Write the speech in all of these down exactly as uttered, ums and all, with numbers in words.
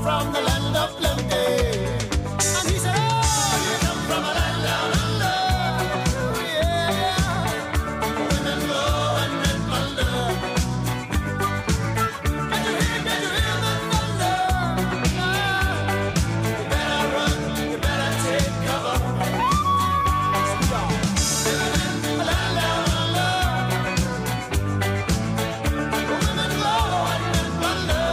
from the land of plenty. And he said, oh, you come from a land down under. Yeah, women go and men wonder. Can you hear, can you hear the thunder? Ah, you better run, you better take cover. Living in a land down under. Women go and men wonder.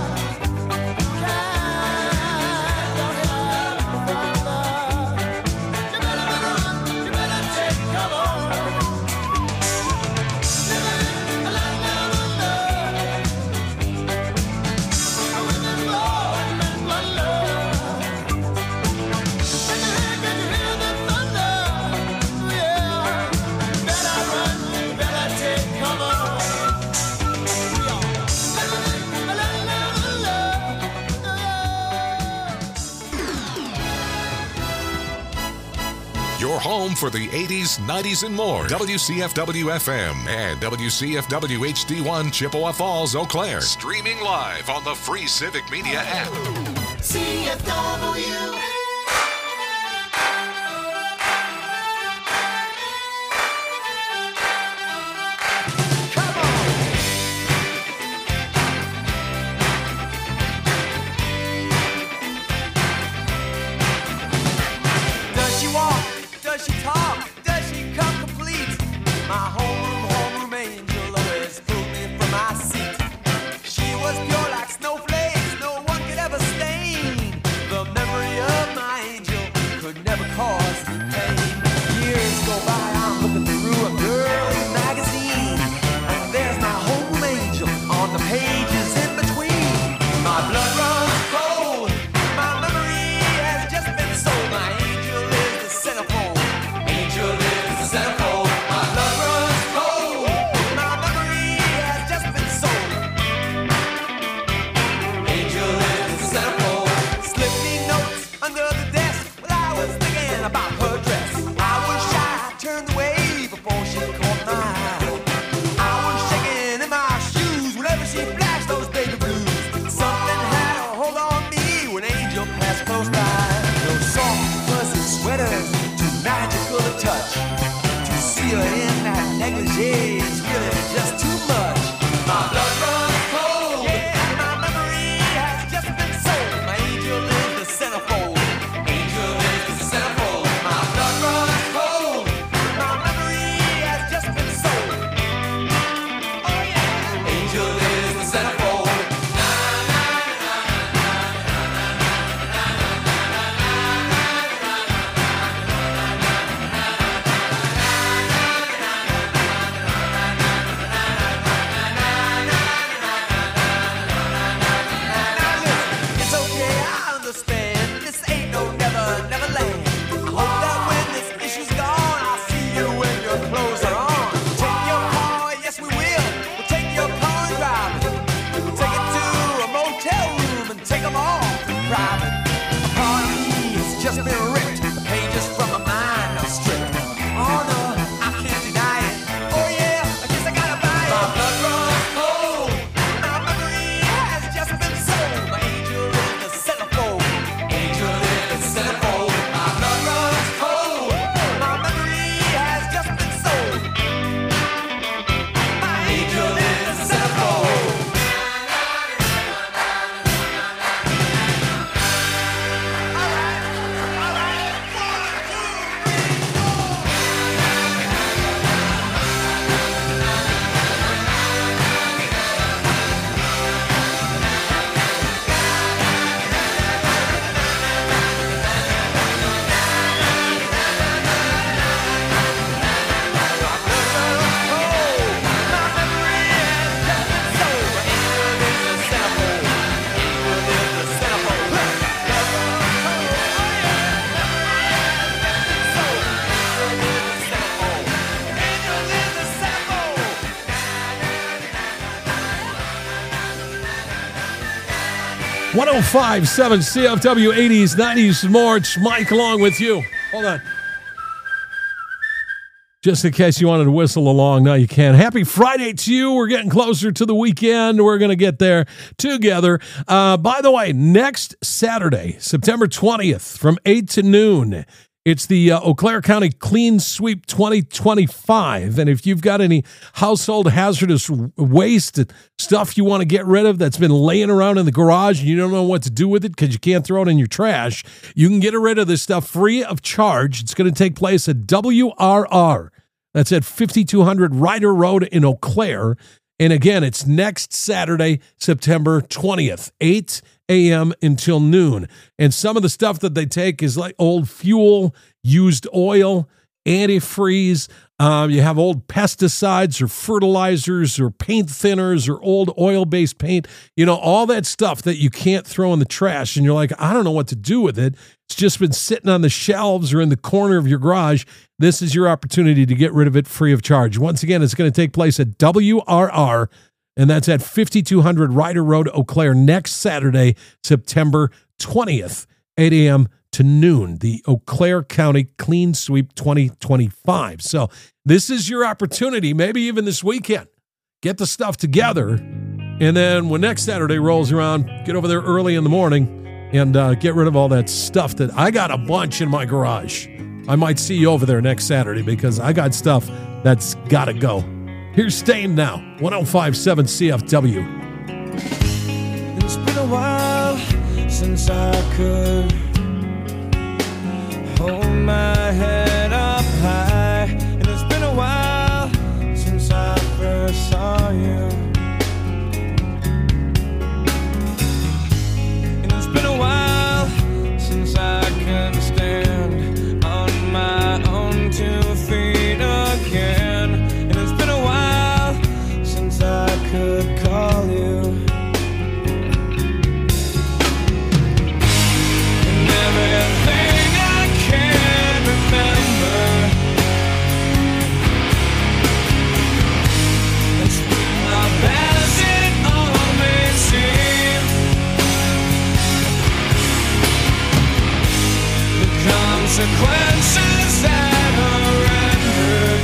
Your home for the eighties, nineties, and more. W C F W F M and W C F W H D one Chippewa Falls, Eau Claire. Streaming live on the free Civic Media app. C F W. Does she walk? Does she talk? Does she come complete? My homeroom, homeroom angel always pulled me from my seat. She was pure like snowflakes, no one could ever stain. The memory of my angel could never cause me pain. Years go by, I'm looking through a girly magazine, and there's my homeroom angel on the pages in between. My blood runs cold, my memory has just been sold. My angel is the centerfold. Angel is the centerfold. My blood runs cold. My memory has just been sold. Angel is the centerfold. Slip me notes under the desk while I was thinking about her dress. I was shy, turned away before she caught my eye. I was shaking in my shoes whenever she flashed those baby blues. Something had a hold on me when Angel passed close by. Those soft, fuzzy sweaters, too magical to touch. To see her in that negligee is really just too much. My blood runs cold. Yeah, my memory has just been sold. My angel is the centerfold. Angel is the centerfold. My blood runs cold. My memory has just been sold. Oh yeah. Angel is the centerfold. It's okay, I understand. This ain't no never, never land. I hope that when this issue's gone, I'll see you when your clothes are on. Take your car, yes we will. We'll take your car and drive it. We'll take it to a motel room and take them all in private. A part of me has just been ripped. The pages from my mind are stripped. Oh no, I can't deny it. Oh yeah, I guess I gotta buy it. My blood runs cold. My memory has just been sold. My angel is the centerfold. Angel is the centerfold. My blood runs cold. My memory has just been sold. My angel is the centerfold. one oh five point seven C F W eighties, nineties, more. It's Mike along with you. Hold on. Just in case you wanted to whistle along, now you can. Happy Friday to you. We're getting closer to the weekend. We're going to get there together. Uh, by the way, next Saturday, September twentieth, from eight to noon, it's the uh, Eau Claire County Clean Sweep twenty twenty-five. And if you've got any household hazardous waste, stuff you want to get rid of that's been laying around in the garage and you don't know what to do with it because you can't throw it in your trash, you can get rid of this stuff free of charge. It's going to take place at W R R. That's at fifty-two hundred Ryder Road in Eau Claire. And again, it's next Saturday, September twentieth, eight a.m. until noon. And some of the stuff that they take is like old fuel, used oil, antifreeze. Um, you have old pesticides or fertilizers or paint thinners or old oil-based paint. You know, all that stuff that you can't throw in the trash. And you're like, I don't know what to do with it. It's just been sitting on the shelves or in the corner of your garage. This is your opportunity to get rid of it free of charge. Once again, it's going to take place at W R R, and that's at fifty-two hundred Ryder Road, Eau Claire, next Saturday, September twentieth, eight a.m. to noon, the Eau Claire County Clean Sweep twenty twenty-five. So this is your opportunity, maybe even this weekend. Get the stuff together, and then when next Saturday rolls around, get over there early in the morning and uh, get rid of all that stuff that I got a bunch in my garage. I might see you over there next Saturday because I got stuff that's got to go. Here's Staying Now, one oh five point seven C F W. It's been a while since I could hold my head up high, and it's been a while since I first saw you. And it's been a while since I can stand on my own two feet again. And it's been a while since I could call you. And everything I can remember is how bad as it all may seem. The consequences that are rendered,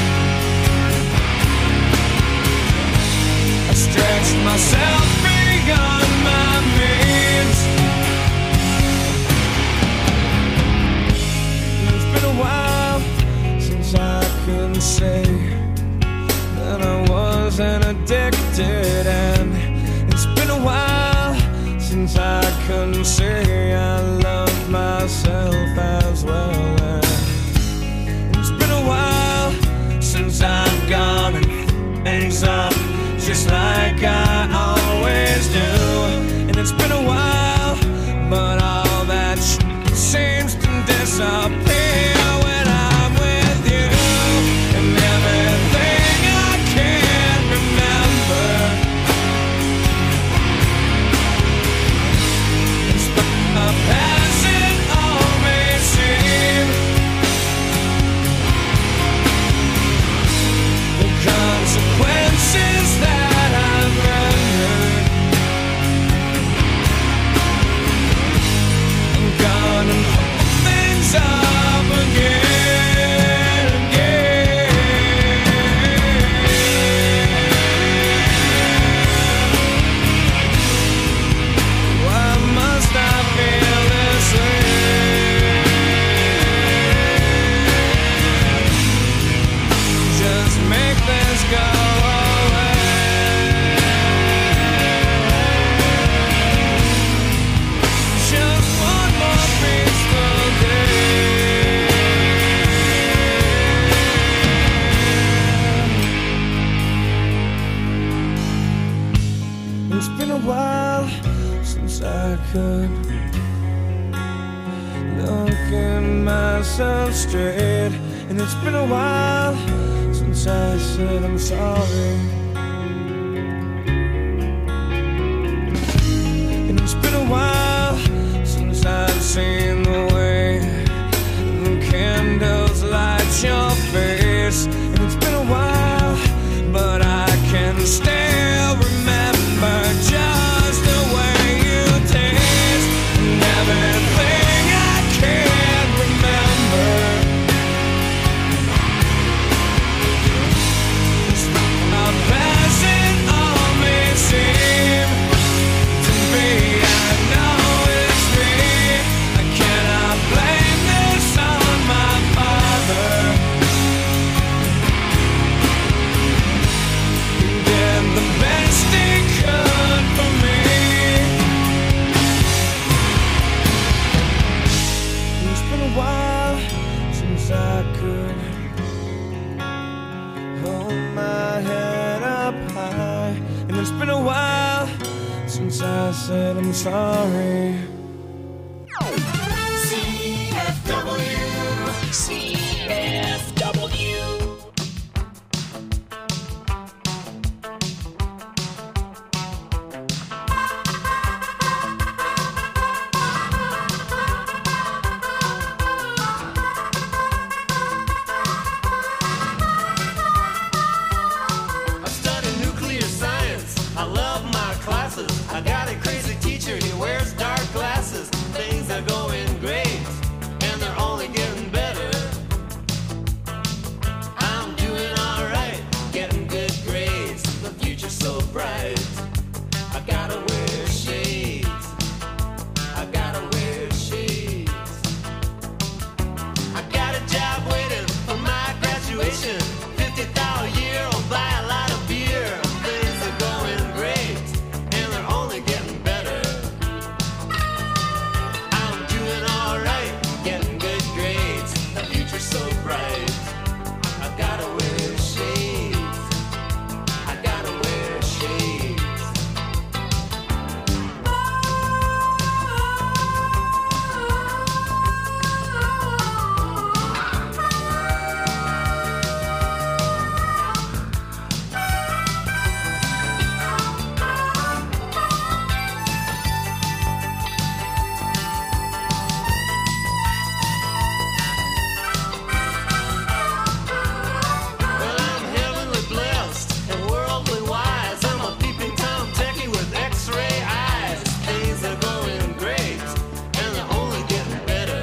I stretched myself beyond my means. And it's been a while since I could say that I wasn't addicted, and it's been a while since I couldn't say I love myself as well. And it's been a while since I've gone and things up just like I always do. And it's been a while, but all that sh- seems to disappear when I'm with you. And everything I can remember is a past it all may seem. The consequences that I've rendered, I'm gonna hold things up again, again. Why must I feel this way? Just make this go away. Just one more peaceful day. It's been a while since I could look at myself straight, and it's been a while since I said I'm sorry. And it's been a while since I've seen the way the candles light your face. And it's been a while, but I can still remember just the way you taste. And everything I can remember sorry. C F W. C F W. I study nuclear science. I love my classes. I got a crazy teacher. He wears dark glasses. Things are going great, and they're only getting better. I'm doing alright, getting good grades. The future's so bright. I gotta wear shades. I gotta wear shades. I got a job waiting for my graduation. fifty thousand a year, I'll buy a lot of beer. Things are going great, and they're only getting better. I'm doing alright, getting good grades. The future's so bright. I gotta wear shades. I gotta wear shades. Well, I'm heavenly blessed and worldly wise. I'm a peeping Tom techie with X-ray eyes. Things are going great, and they're only getting better.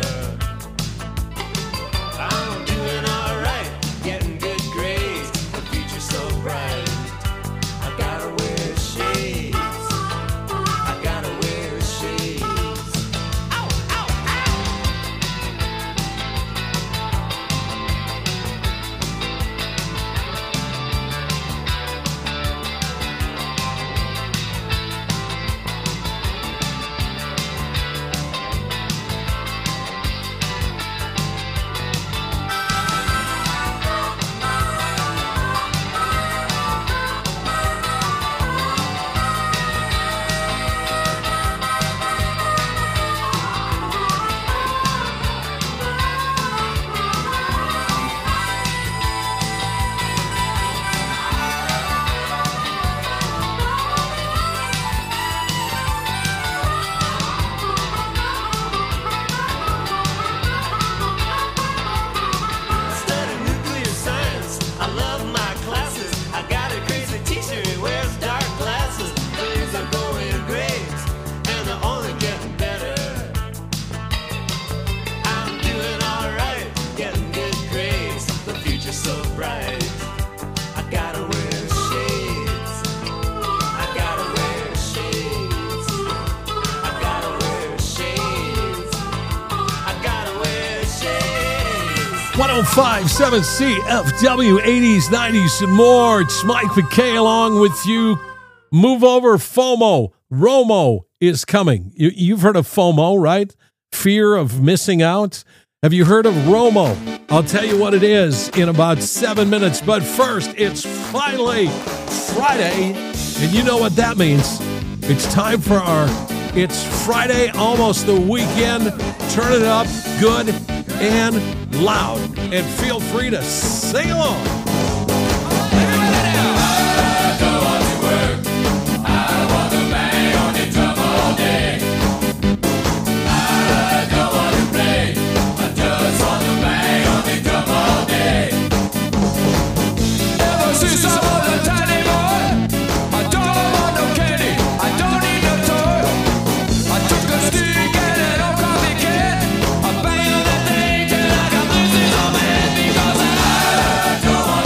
I'm doing alright, getting good grades. The future's so bright. I gotta wear shades. I gotta wear shades. Ow, ow, ow! Study nuclear science. I love my classes. I got a crazy teacher. He wears dark glasses. Things are going great, and they're only getting better. I'm doing alright, getting good grades. The future's so bright. I gotta wear shades. I gotta wear shades. I gotta wear shades. I gotta wear shades. one oh five point seven C F W, eighties, nineties, and more. It's Mike McKay along with you. Move over, FOMO. Romo is coming. You, you've heard of FOMO, right? Fear of missing out. Have you heard of Romo? I'll tell you what it is in about seven minutes. But first, it's finally Friday, and you know what that means. It's time for our It's Friday, almost the weekend. Turn it up good and loud, and feel free to sing along. Ever since I was a tiny boy, I don't want no candy, I don't need no toy. I took a stick and an old coffee can, I banged on that thing till I got bruises on my head because I don't want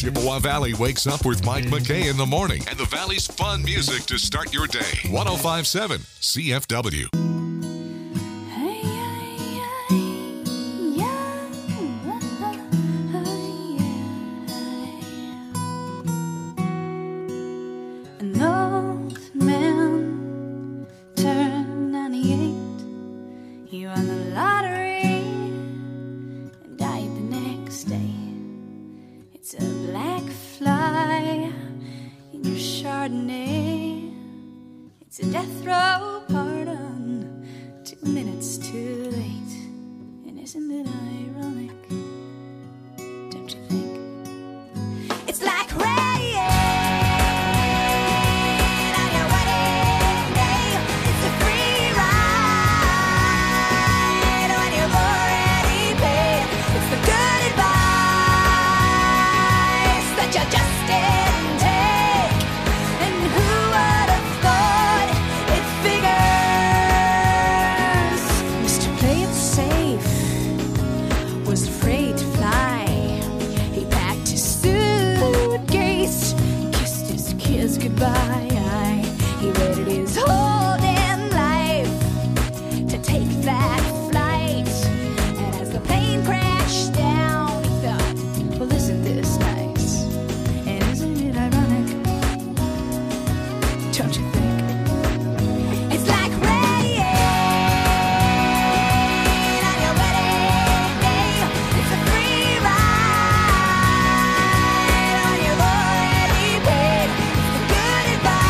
Chippewa Valley wakes up with Mike McKay in the morning and the Valley's fun music to start your day. one oh five point seven C F W. An old man turned ninety-eight. He won the lottery and died the next day. It's a black fly in your Chardonnay. It's a death row pardon, two minutes too late. And isn't it ironic? Don't you think? It's like rain on your wedding day. It's a free ride when you've already paid. It's the good advice that you just didn't take. And who would have thought it figures? Mister Play It Safe was afraid to fly. He packed his suitcase, kissed his kids goodbye. He waited his whole damn life to take that flight. And as the plane crashed down, he thought, well, isn't this nice? And isn't it ironic? Don't you think? It's like rain on your wedding day. It's a free ride when you've already paid. It's the good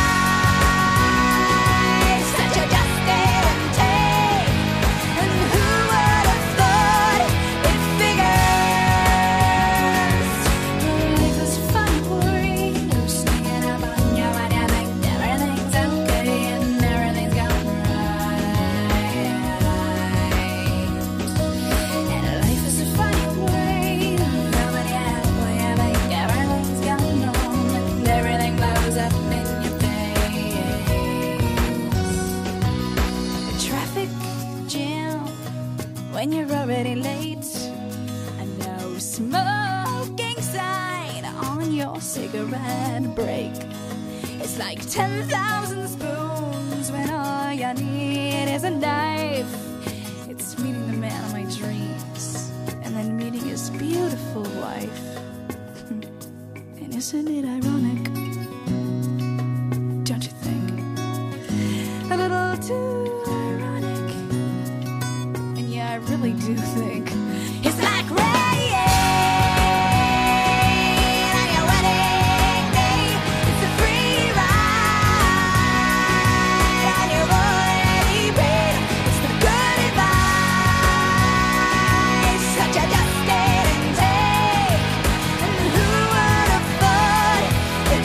advice that you just didn't take. And who would have thought it figures? Life is fun, boy. You're sneaking up on you and you think everything's okay and everything's going right. And life is a funny way. Nobody has boy, you think everything's going on and everything blows up in your face. A traffic jam when you're already late. A no smoking sign on your cigarette break. It's like ten thousand spoons when all you need is a knife. It's meeting the man of my dreams and then meeting his beautiful wife. And isn't it ironic? Don't you think? A little too ironic. And yeah, I really do think it's like rain on your wedding day. It's a free ride and you've already paid. It's the good advice that you just didn't take. And who would have thought it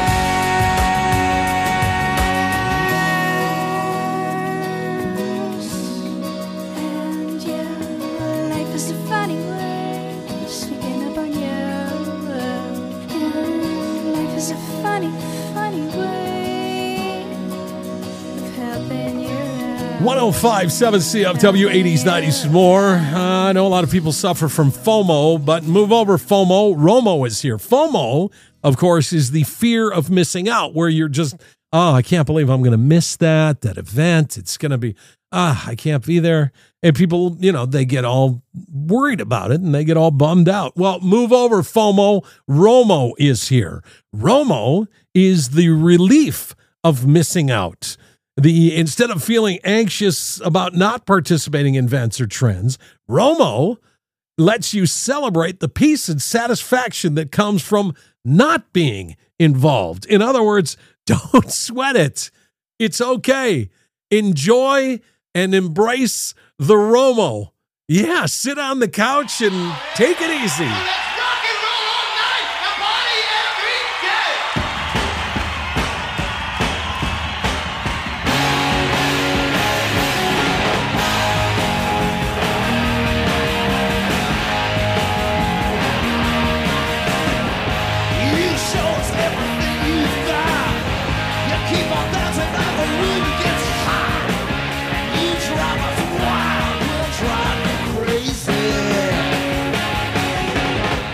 figures? And yeah, life is a funny way, sneaking up on you. Yeah, life is a funny, funny way of helping you out. one oh five point seven C F W, eighties, nineties, and more. Uh, I know a lot of people suffer from FOMO, but move over FOMO. Romo is here. FOMO, of course, is the fear of missing out, where you're just, oh, I can't believe I'm going to miss that, that event. It's going to be, ah, I can't be there. And people, you know, they get all worried about it and they get all bummed out. Well, move over FOMO. Romo is here. Romo is the relief of missing out. The instead of feeling anxious about not participating in events or trends, Romo lets you celebrate the peace and satisfaction that comes from not being involved. In other words, don't sweat it. It's okay. Enjoy and embrace the Romo. Yeah, sit on the couch and take it easy. Let's rock and roll all night and party every day. You show us everything you've got. You keep on dancing and the room gets hot. You drive us wild, we'll drive you crazy.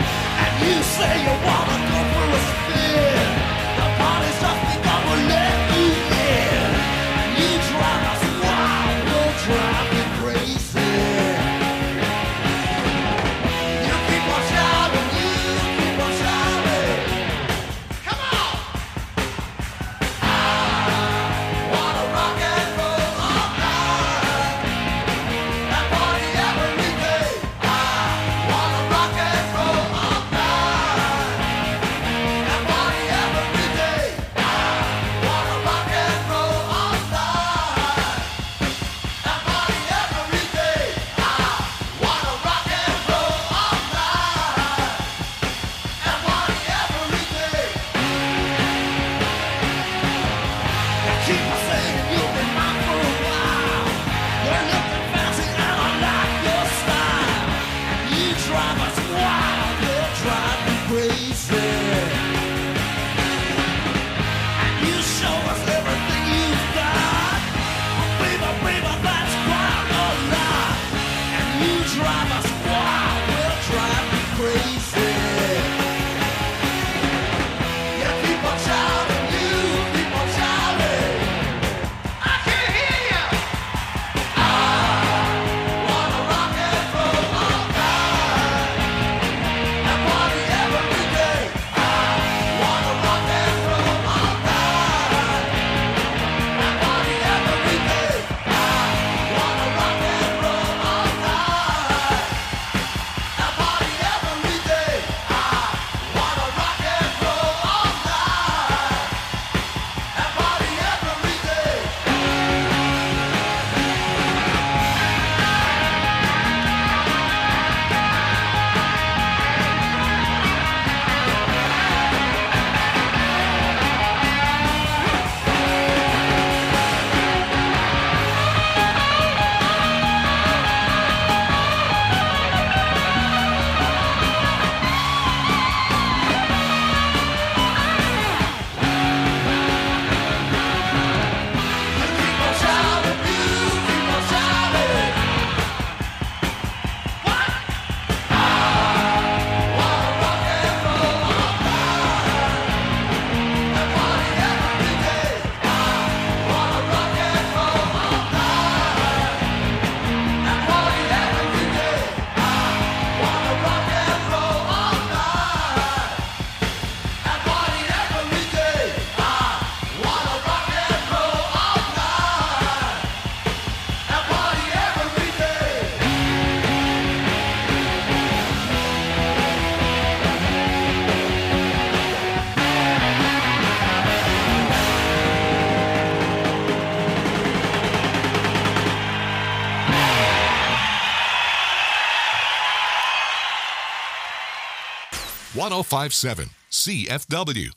one oh five point seven C F W.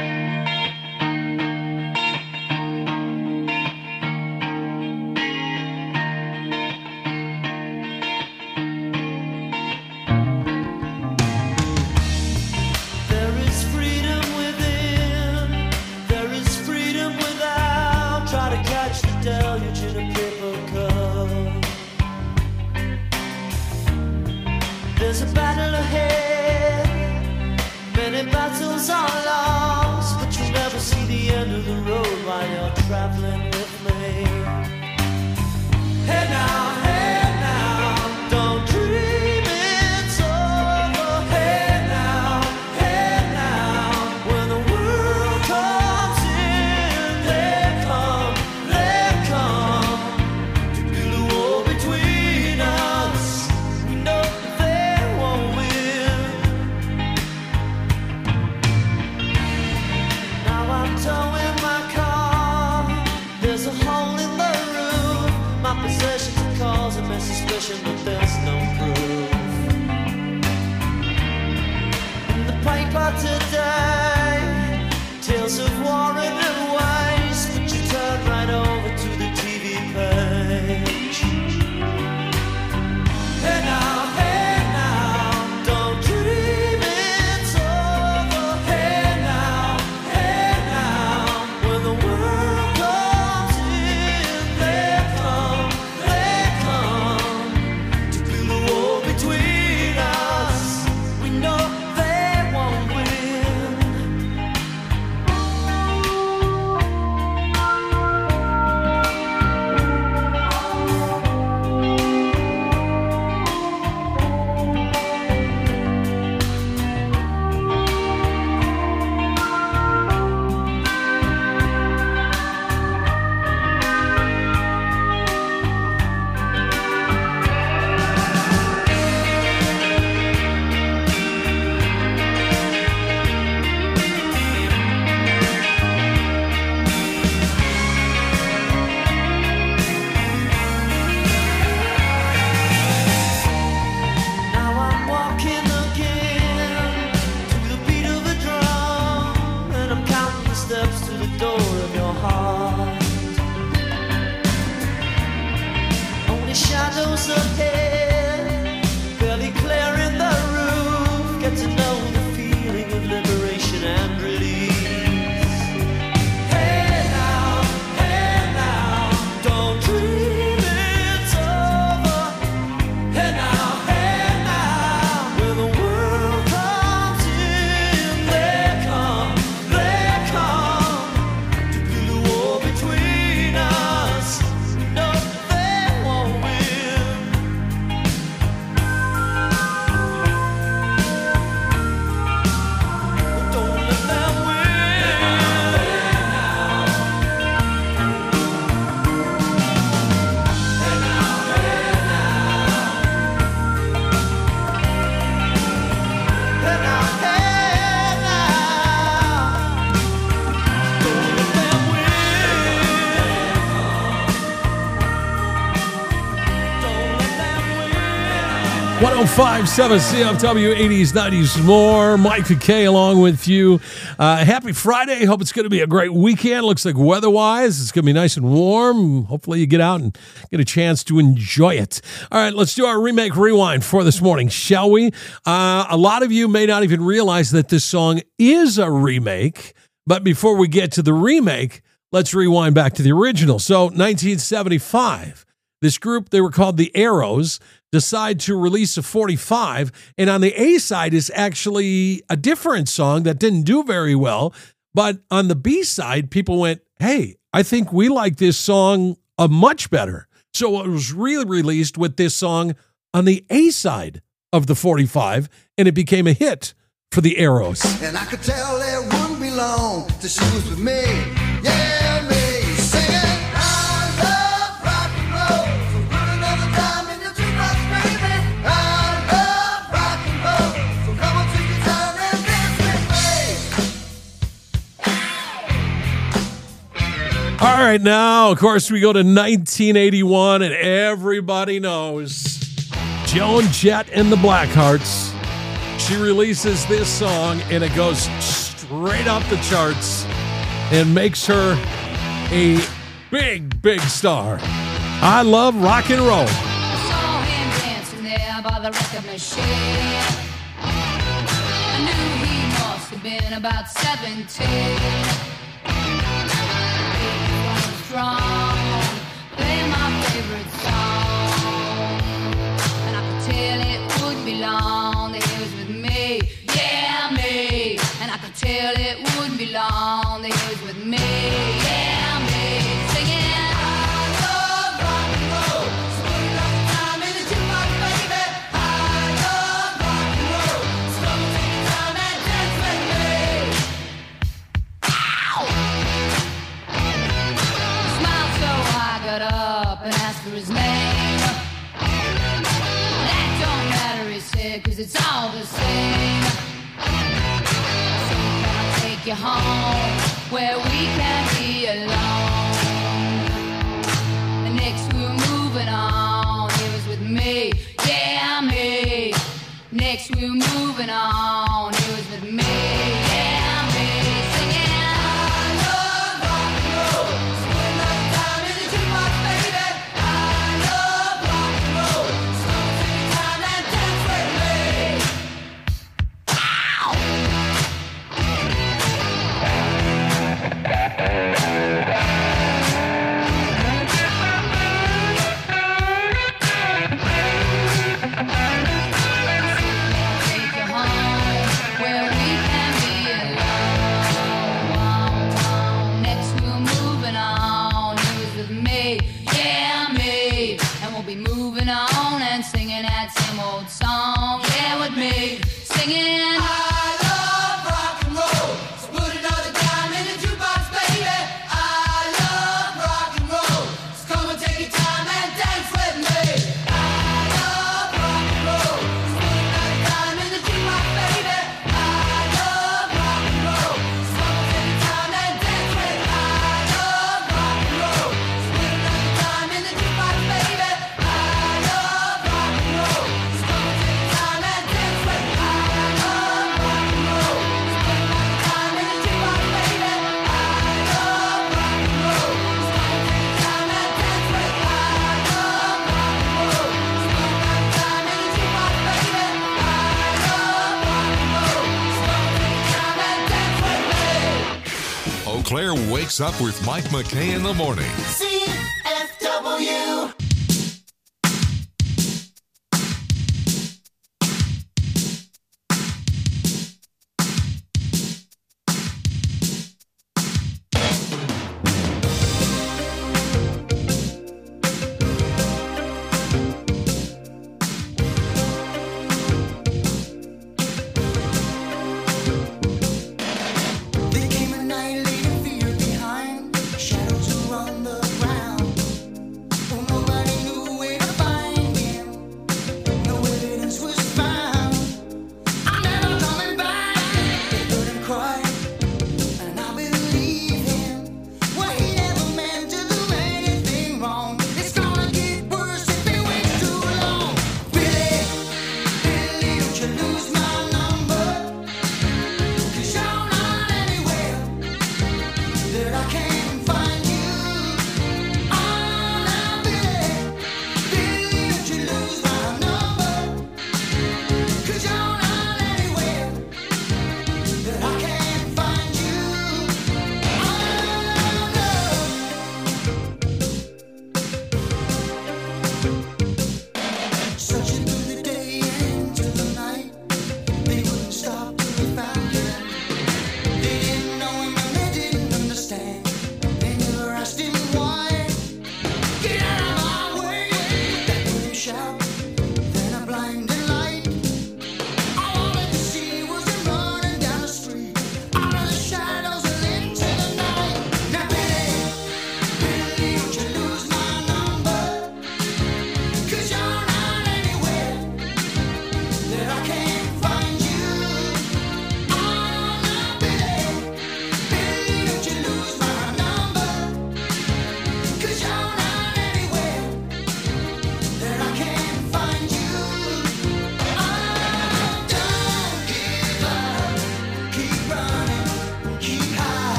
There is freedom within, there is freedom without. Try to catch the deluge in a paper cup. There's a battle ahead, many battles are lost, but you'll never see the end of the road while you're traveling with me. Hey now, hey now, don't dream it's over. Hey now, hey now, when the world comes in, they come, they come to build a wall between us. We know they won't win. Now I'm towing my car. There's a hole in the roof. My possessions are causing me suspicion, but there's no proof. In the paper today, tales of war and waste, but you turn right over to the T V page. Hey now, hey now, don't dream it's over. Hey now, hey now, when the world comes in, they come, they come to build a wall between us. We know they won't win. Now I'm walking again to the beat of a drum, and I'm counting the steps to the door of your heart. Only shadows ahead, barely clearing the roof. Get to know the feeling of liberation and release. Hey now, hey now, don't dream it's over. Hey now, hey now, when the world comes in, they come, they come to build a wall between us. No, they won't win. Don't let them win. Hey now, hey now, don't let them win. Don't let them win. one oh five point seven C F W, eighties, nineties, more. Mike and Kay along with you. Uh, happy Friday. Hope it's going to be a great weekend. Looks like weather-wise, it's going to be nice and warm. Hopefully you get out and get a chance to enjoy it. All right, let's do our Remake Rewind for this morning, shall we? Uh, a lot of you may not even realize that this song is a remake, but before we get to the remake, let's rewind back to the original. So nineteen seventy-five, this group, they were called the Arrows, decide to release a forty-five, and on the A side is actually a different song that didn't do very well, but on the B side, people went, hey, I think we like this song uh, much better. So it was re-released with this song on the A side of the forty-five, and it became a hit for the Arrows. And I could tell it wouldn't be long till she was with me. Yeah, me. Singing, I love rock and roll. So put another dime in your jukebox, baby. I love rock and roll. So come on, take your time and dance with me. All right, now, of course, we go to nineteen eighty-one, and everybody knows Joan Jett and the Blackhearts. she releases this song and it goes straight up the charts and makes her a big, big star. I love rock and roll. I saw him dancing there by the record machine. I knew he must have been about seventeen. He was strong, playing my favorite song. And I could tell it wouldn't be long that he was with me, yeah, me. And I could tell it wouldn't be long that he was with me, yeah, me. Singing. Up and asked for his name. That don't matter, he said, cause it's all the same. So can I take you home where we can be alone? And next we were moving on. He was with me, yeah, me. Next we were moving on. He was with me, yeah, me. Singing. Song, yeah, with me, singing. I love rock and roll, so put another dime in the jukebox, baby. I love rock and roll, so come and take your time and dance with me. I love rock and roll, so put another dime in the jukebox, baby. I love rock and roll, so come and take your time and dance with me. I love rock and roll, so put another dime in the jukebox, baby. I love rock and roll. Eau Claire wakes up with Mike McKay in the morning. C F W. There came a night, leaving fear behind. Shadows were on the ground.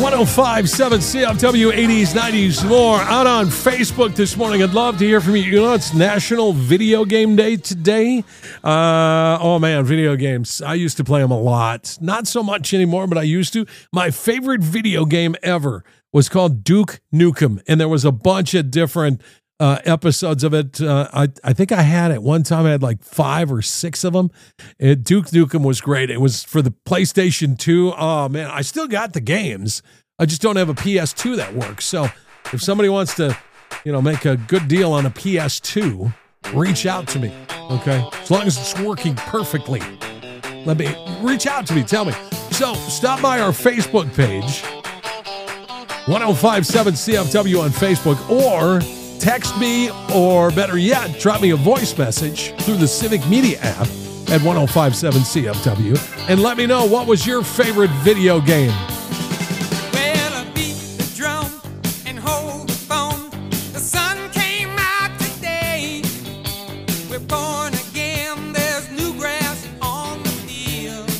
oh five point seven C F W, eighties, nineties, more. Out on Facebook this morning. I'd love to hear from you. You know, it's National Video Game Day today. Uh, oh, man, video games. I used to play them a lot. Not so much anymore, but I used to. My favorite video game ever was called Duke Nukem, and there was a bunch of different uh, episodes of it. Uh, I, I think I had at one time, I had like five or six of them. And Duke Nukem was great. It was for the PlayStation two. Oh, man, I still got the games. I just don't have a P S two that works. So if somebody wants to, you know, make a good deal on a P S two, reach out to me, okay? As long as it's working perfectly. Let me, reach out to me, tell me. So stop by our Facebook page, one oh five point seven C F W on Facebook, or text me, or better yet, drop me a voice message through the Civic Media app at one oh five point seven C F W, and let me know what was your favorite video game. Well, I beat the drum and hold the phone. The sun came out today. We're born again. There's new grass on the field.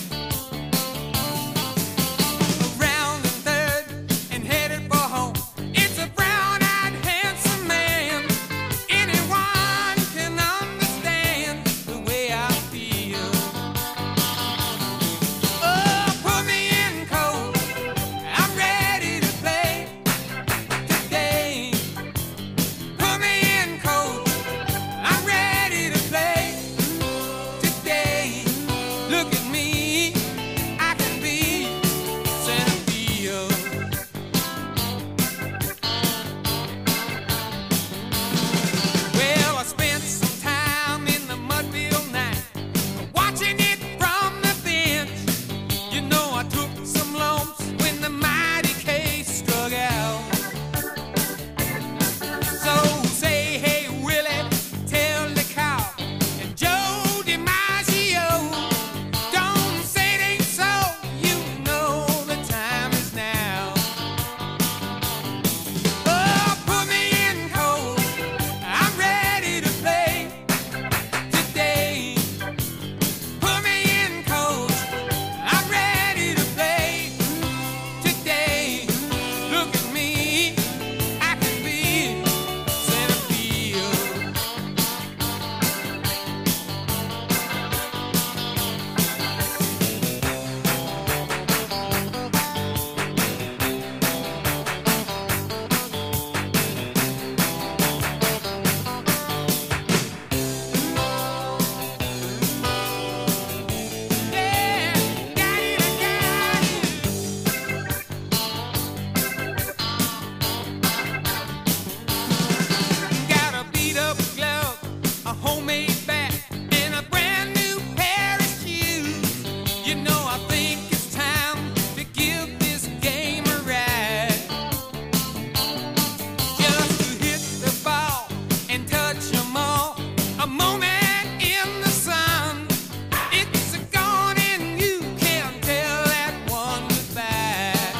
Around the third and headed for home. It's a brown-eyed, handsome man. Anyone can understand the way I feel. Oh, put me in cold. I'm ready to play today. Put me in cold. I'm ready to play today. Look at me. I can be center field. Well, I spent some time in the Mudville night, watching it from the bench. You know, I took some lumps when the mighty K struck out. So say, hey, Willie, tell the cow and Joe DiMaggio, don't say it ain't so. You know the time is now. Oh, put me in cold. I'm ready to play today. Put me in cold. I'm ready to play today. Look at me. I can be center field. Yeah, got it, I got it. Got a beat up glove, a homemade bat, and a brand new pair of shoes. You know, I think it's time to give this game a ride. Just to hit the ball and touch 'em all. A moment in the sun. It's gone and you can't tell that one goodbye.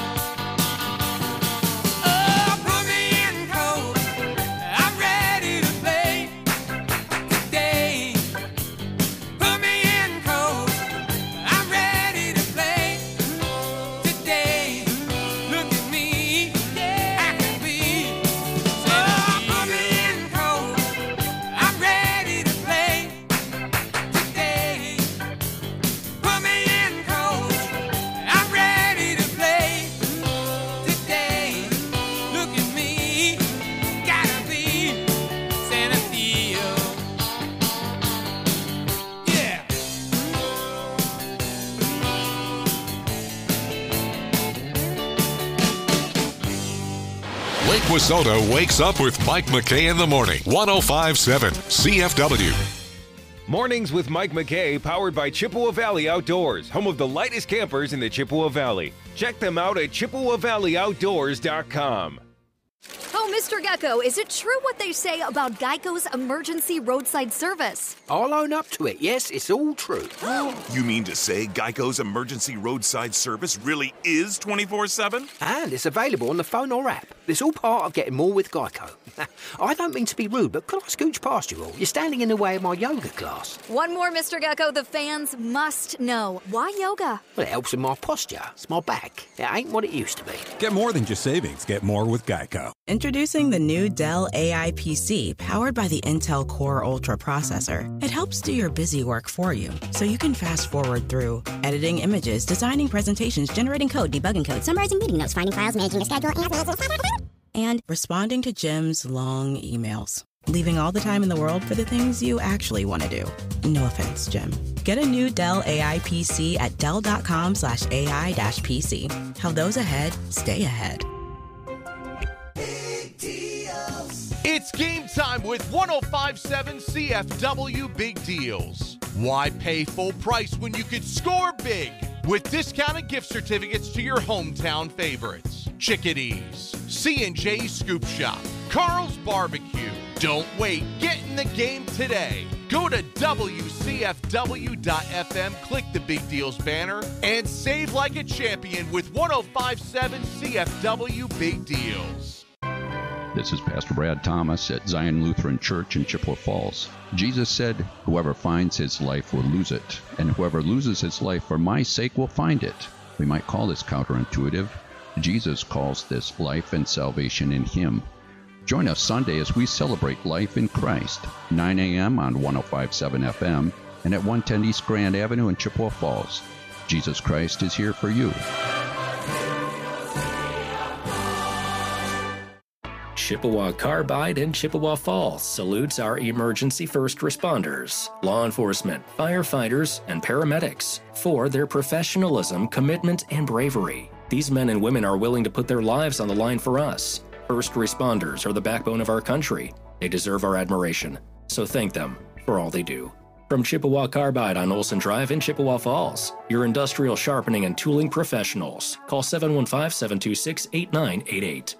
Oh, put me in cold. I'm ready to play today. Put me in cold. I'm ready to play today. Look at me. I can be. Oh, put me in cold. I'm ready to play today. Put me in cold. I'm ready to play today. Look at me. Gotta be center field. Yeah. Lake Wissota wakes up with Mike McKay in the morning. one oh five point seven C F W. Mornings with Mike McKay, powered by Chippewa Valley Outdoors, home of the lightest campers in the Chippewa Valley. Check them out at chippewa valley outdoors dot com. Oh Mister Gecko, is it true what they say about Geico's emergency roadside service? I'll own up to it. Yes, it's all true. You mean to say Geico's emergency roadside service really is twenty-four seven? And it's available on the phone or app. It's all part of getting more with Geico. I don't mean to be rude, but could I scooch past you all? You're standing in the way of my yoga class. One more, Mister Gecko, the fans must know. Why yoga? Well, it helps with my posture. It's my back. It ain't what it used to be. Get more than just savings. Get more with Geico. Introducing the new Dell A I P C, powered by the Intel Core Ultra processor. It helps do your busy work for you, so you can fast forward through editing images, designing presentations, generating code, debugging code, summarizing meeting notes, finding files, managing a schedule, and responding to Jim's long emails. Leaving all the time in the world for the things you actually want to do. No offense, Jim. Get a new Dell A I P C at dell.com slash AI dash PC. How those ahead stay ahead. It's game time with one oh five point seven C F W Big Deals. Why pay full price when you could score big with discounted gift certificates to your hometown favorites? Chickadees, C and J Scoop Shop, Carl's Barbecue. Don't wait. Get in the game today. Go to W C F W dot F M, click the Big Deals banner, and save like a champion with one oh five point seven C F W Big Deals. This is Pastor Brad Thomas at Zion Lutheran Church in Chippewa Falls. Jesus said, "Whoever finds his life will lose it, and whoever loses his life for my sake will find it." We might call this counterintuitive. Jesus calls this life and salvation in him. Join us Sunday as we celebrate life in Christ, nine a.m. on one oh five point seven F M and at one ten East Grand Avenue in Chippewa Falls. Jesus Christ is here for you. Chippewa Carbide in Chippewa Falls salutes our emergency first responders, law enforcement, firefighters, and paramedics for their professionalism, commitment, and bravery. These men and women are willing to put their lives on the line for us. First responders are the backbone of our country. They deserve our admiration, so thank them for all they do. From Chippewa Carbide on Olson Drive in Chippewa Falls, your industrial sharpening and tooling professionals. Call seven one five, seven two six, eight nine eight eight.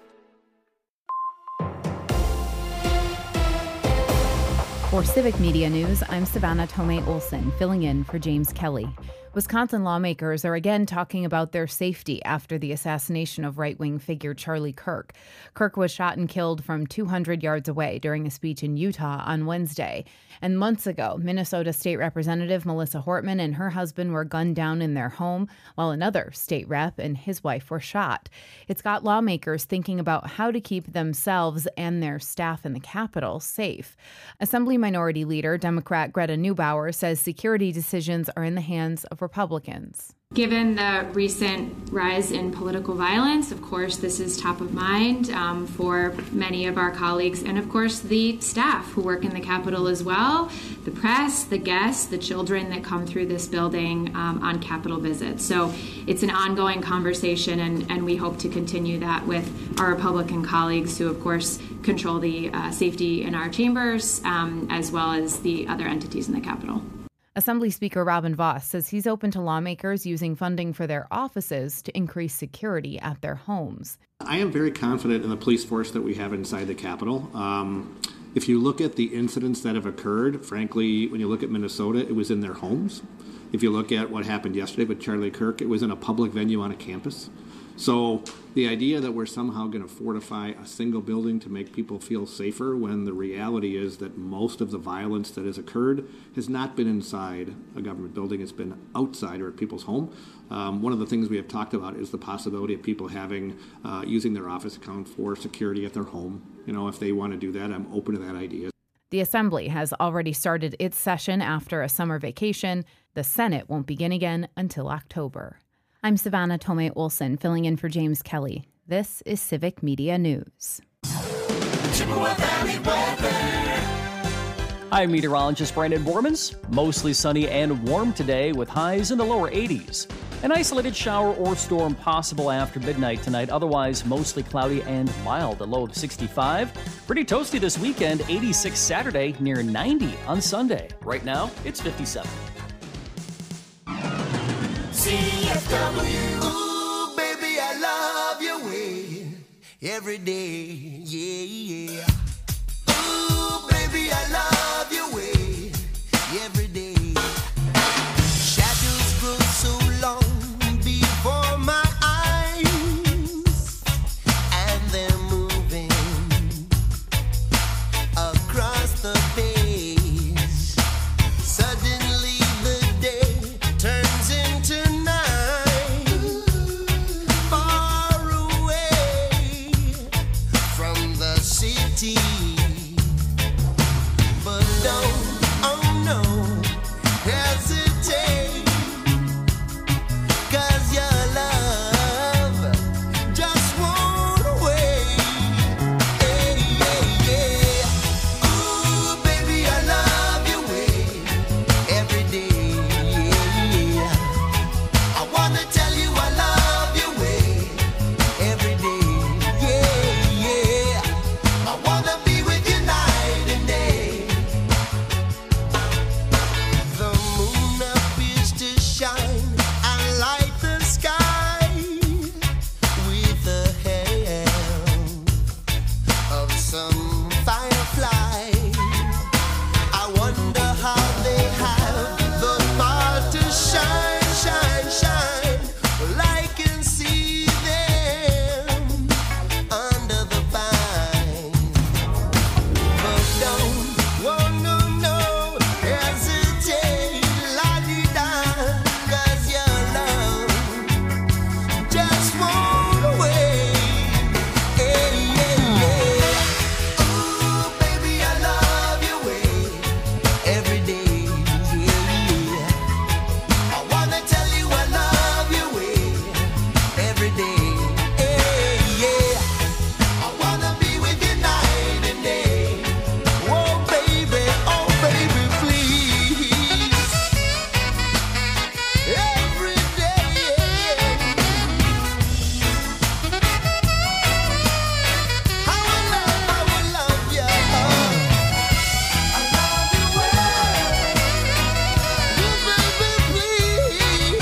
For Civic Media News, I'm Savannah Tomei Olson, filling in for James Kelly. Wisconsin lawmakers are again talking about their safety after the assassination of right-wing figure Charlie Kirk. Kirk was shot and killed from two hundred yards away during a speech in Utah on Wednesday. And months ago, Minnesota State Representative Melissa Hortman and her husband were gunned down in their home, while another state rep and his wife were shot. It's got lawmakers thinking about how to keep themselves and their staff in the Capitol safe. Assembly Minority Leader, Democrat Greta Neubauer, says security decisions are in the hands of Republicans. Given the recent rise in political violence, of course, this is top of mind um, for many of our colleagues and, of course, the staff who work in the Capitol as well, the press, the guests, the children that come through this building um, on Capitol visits. So it's an ongoing conversation, and, and we hope to continue that with our Republican colleagues who, of course, control the uh, safety in our chambers, um, as well as the other entities in the Capitol. Assembly Speaker Robin Vos says he's open to lawmakers using funding for their offices to increase security at their homes. I am very confident in the police force that we have inside the Capitol. Um, if you look at the incidents that have occurred, frankly, when you look at Minnesota, it was in their homes. If you look at what happened yesterday with Charlie Kirk, it was in a public venue on a campus. So the idea that we're somehow going to fortify a single building to make people feel safer, when the reality is that most of the violence that has occurred has not been inside a government building, it's been outside or at people's home. Um, one of the things we have talked about is the possibility of people having, uh, using their office account for security at their home. You know, if they want to do that, I'm open to that idea. The Assembly has already started its session after a summer vacation. The Senate won't begin again until October. I'm Savannah Tomei Olson, filling in for James Kelly. This is Civic Media News. Chippewa Valley weather. I'm meteorologist Brandon Bormans. Mostly sunny and warm today with highs in the lower eighties. An isolated shower or storm possible after midnight tonight. Otherwise, mostly cloudy and mild, a low of sixty-five. Pretty toasty this weekend, eighty-six Saturday, near ninety on Sunday. Right now, it's fifty-seven. C F W, ooh, baby, I love your way. every day. Yeah, yeah. Ooh, baby, I love your way every day. Shadows grow so long before my eyes, and they're moving across the page. Suddenly the day turns into night, far away from the city. But don't, oh no, hesitate, 'cause your love just won't wait. Hey, yeah, yeah. Ooh, baby, I love your way every day. Yeah. I wanna tell you I love your way every day. Yeah, yeah. I wanna be with you night and day. The moon appears to shine and light the sky with the help of some firefly. I wonder how they have the power to shine, shine, shine. Well, I can see them under the pine. But don't, oh no, no, hesitate, la-di-da, 'cause your love just won't wait. Hey, yeah, yeah. Ooh, baby, I love your way every day. Yeah. I wanna tell you I love your way every day. Hey, yeah. I wanna be with you night and day. Oh, baby, oh, baby, please. Every day. I will love, I will love you. I love you well. Oh, baby, please.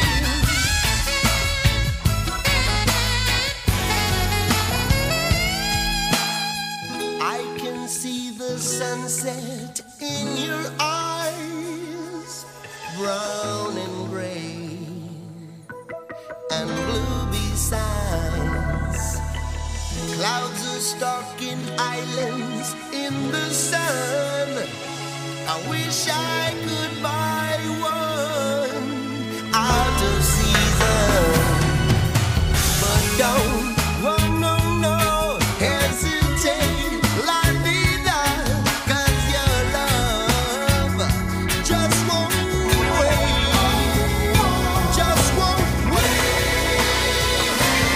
I can see the sunset in your eyes, brown and gray and blue besides. Clouds are stalking islands in the sun. I wish I could buy one out of season. But don't, oh no, no, hesitate, la-di-da, 'cause your love just won't wait, just won't wait.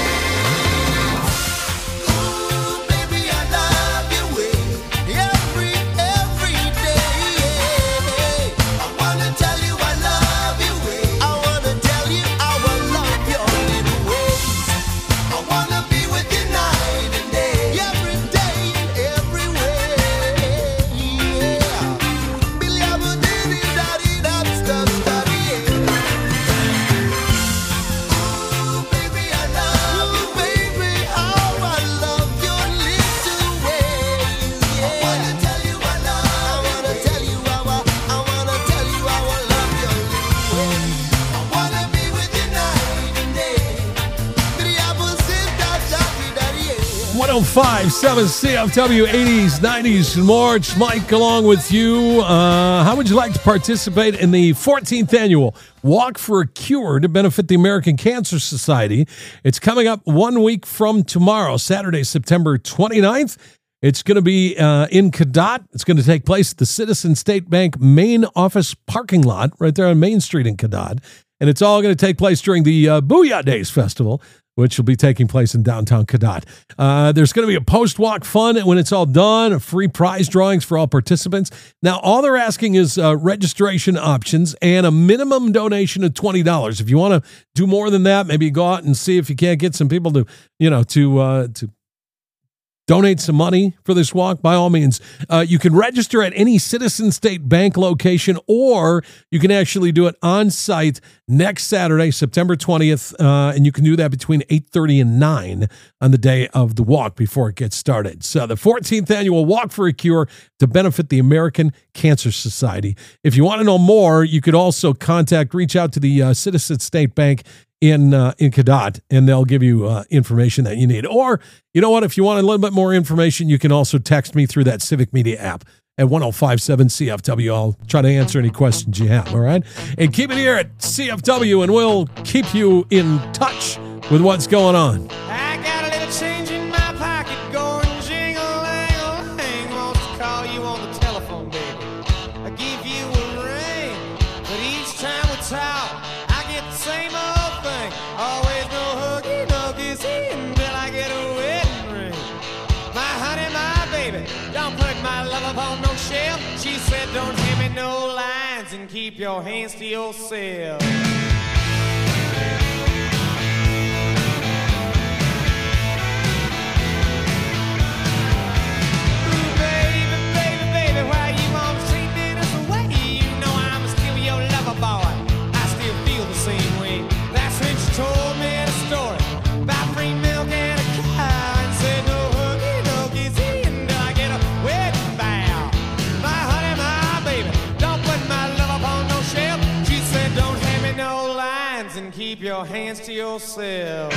Ooh, baby, I love your way every, every day. I wanna tell you I love your way. I wanna tell you I will love your little ways. I wanna be with you night and day, every day and every way. Yeah. Billy, I will diddy daddy that stuff daddy. Ooh, baby, I love you, baby. How I love your little ways. Yeah. I wanna tell you I love. I wanna tell you how I. I wanna tell you how I love your little ways. I wanna be with you night and day. Billy, I will sit that daddy daddy. one oh five point seven C F W, eighties, nineties, and more. It's Mike along with you. Uh, how would you like to participate in the fourteenth annual Walk for a Cure to benefit the American Cancer Society? It's coming up one week from tomorrow, Saturday, September twenty-ninth. It's going to be uh, in Cadott. It's going to take place at the Citizen State Bank main office parking lot right there on Main Street in Cadott. And it's all going to take place during the uh, Booyah Days Festival, which will be taking place in downtown Cadott. Uh, there's going to be a post-walk fun when it's all done, free prize drawings for all participants. Now, all they're asking is uh, registration options and a minimum donation of twenty dollars. If you want to do more than that, maybe go out and see if you can't get some people to, you know, to uh, to donate some money for this walk, by all means. Uh, you can register at any Citizen State Bank location, or you can actually do it on site next Saturday, September twentieth, uh, and you can do that between eight thirty and nine on the day of the walk before it gets started. So the fourteenth annual Walk for a Cure to benefit the American Cancer Society. If you want to know more, you could also contact, reach out to the uh, Citizen State Bank in uh, in Cadott, and they'll give you uh, information that you need. Or, you know what, if you want a little bit more information, you can also text me through that Civic Media app at one oh five seven C F W. I'll try to answer any questions you have, all right? And keep it here at C F W, and we'll keep you in touch with what's going on. I got a little change in my pocket going jingle-lang-a-lang. Wants to call you on the telephone, baby. I give you a ring, but each time we talk, I get the same old thing. Always no huggy, no kissy until I get a wedding ring. My honey, my baby, don't put my love up on no shelf. She said don't hand me no lines and keep your hands to yourself. Keep your hands to yourself.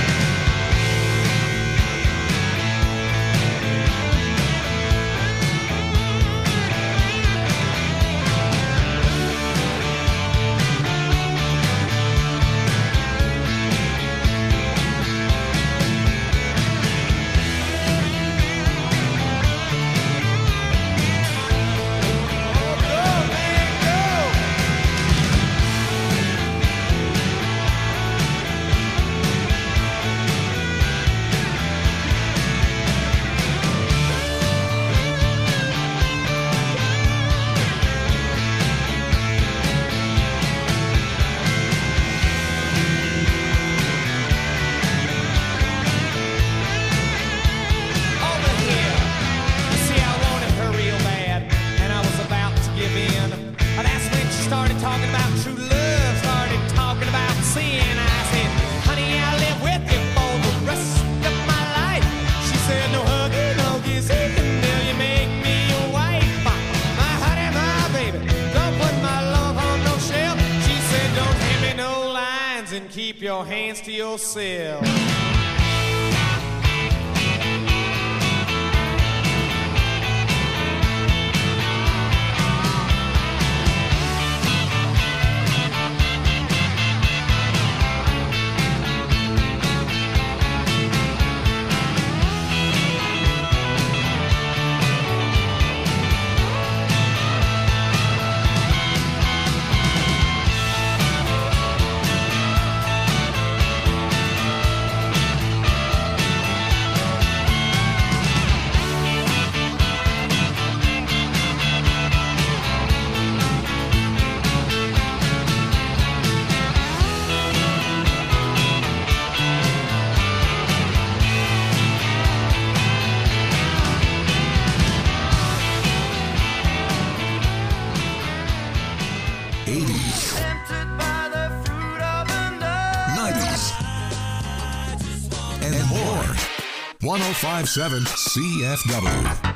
Keep your hands to yourself. one oh five point seven C F W.